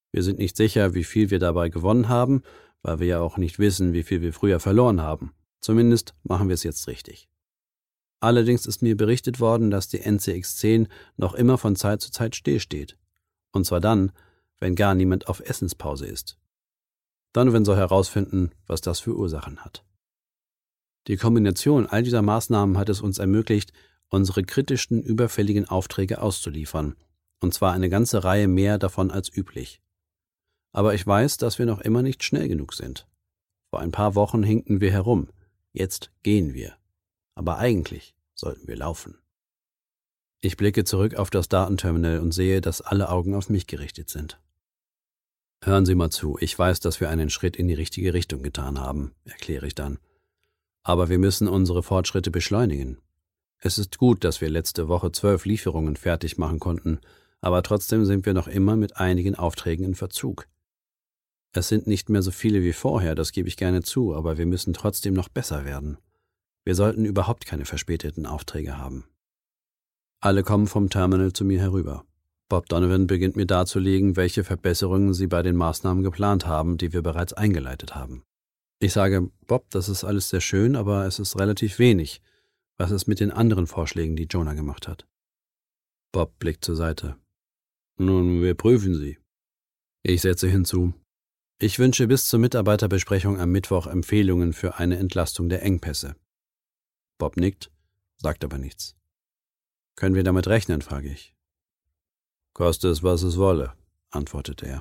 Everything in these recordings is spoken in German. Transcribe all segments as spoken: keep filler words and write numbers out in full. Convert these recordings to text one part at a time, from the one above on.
Wir sind nicht sicher, wie viel wir dabei gewonnen haben, weil wir ja auch nicht wissen, wie viel wir früher verloren haben. Zumindest machen wir es jetzt richtig. Allerdings ist mir berichtet worden, dass die N C X zehn noch immer von Zeit zu Zeit stillsteht. Und zwar dann, wenn gar niemand auf Essenspause ist. Donovan soll herausfinden, was das für Ursachen hat. Die Kombination all dieser Maßnahmen hat es uns ermöglicht, unsere kritischsten, überfälligen Aufträge auszuliefern, und zwar eine ganze Reihe mehr davon als üblich. Aber ich weiß, dass wir noch immer nicht schnell genug sind. Vor ein paar Wochen hinkten wir herum, jetzt gehen wir. Aber eigentlich sollten wir laufen. Ich blicke zurück auf das Datenterminal und sehe, dass alle Augen auf mich gerichtet sind. Hören Sie mal zu, ich weiß, dass wir einen Schritt in die richtige Richtung getan haben, erkläre ich dann. Aber wir müssen unsere Fortschritte beschleunigen. Es ist gut, dass wir letzte Woche zwölf Lieferungen fertig machen konnten, aber trotzdem sind wir noch immer mit einigen Aufträgen in Verzug. Es sind nicht mehr so viele wie vorher, das gebe ich gerne zu, aber wir müssen trotzdem noch besser werden. Wir sollten überhaupt keine verspäteten Aufträge haben. Alle kommen vom Terminal zu mir herüber. Bob Donovan beginnt mir darzulegen, welche Verbesserungen sie bei den Maßnahmen geplant haben, die wir bereits eingeleitet haben. Ich sage, Bob, das ist alles sehr schön, aber es ist relativ wenig. Was ist mit den anderen Vorschlägen, die Jonah gemacht hat? Bob blickt zur Seite. Nun, wir prüfen sie. Ich setze hinzu. Ich wünsche bis zur Mitarbeiterbesprechung am Mittwoch Empfehlungen für eine Entlastung der Engpässe. Bob nickt, sagt aber nichts. Können wir damit rechnen, frage ich. Koste es, was es wolle, antwortet er.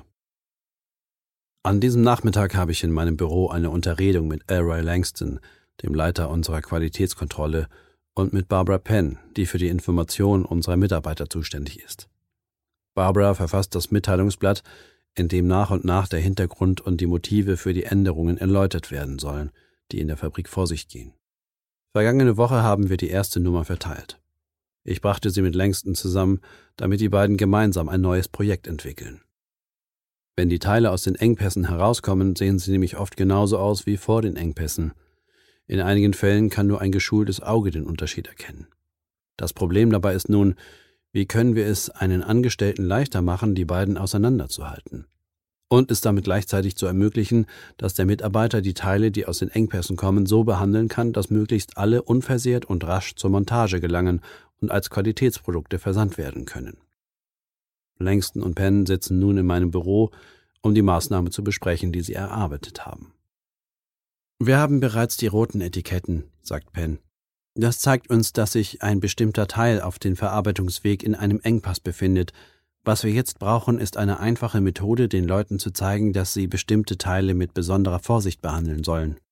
An diesem Nachmittag habe ich in meinem Büro eine Unterredung mit Elroy Langston, dem Leiter unserer Qualitätskontrolle, und mit Barbara Penn, die für die Information unserer Mitarbeiter zuständig ist. Barbara verfasst das Mitteilungsblatt, in dem nach und nach der Hintergrund und die Motive für die Änderungen erläutert werden sollen, die in der Fabrik vor sich gehen. Vergangene Woche haben wir die erste Nummer verteilt. Ich brachte sie mit Langston zusammen, damit die beiden gemeinsam ein neues Projekt entwickeln. Wenn die Teile aus den Engpässen herauskommen, sehen sie nämlich oft genauso aus wie vor den Engpässen. In einigen Fällen kann nur ein geschultes Auge den Unterschied erkennen. Das Problem dabei ist nun, wie können wir es einen Angestellten leichter machen, die beiden auseinanderzuhalten? Und es damit gleichzeitig zu ermöglichen, dass der Mitarbeiter die Teile, die aus den Engpässen kommen, so behandeln kann, dass möglichst alle unversehrt und rasch zur Montage gelangen und als Qualitätsprodukte versandt werden können. Langston und Penn sitzen nun in meinem Büro, um die Maßnahme zu besprechen, die sie erarbeitet haben. Wir haben bereits die roten Etiketten, sagt Penn. Das zeigt uns, dass sich ein bestimmter Teil auf dem Verarbeitungsweg in einem Engpass befindet. Was wir jetzt brauchen, ist eine einfache Methode, den Leuten zu zeigen, dass sie bestimmte Teile mit besonderer Vorsicht behandeln sollen.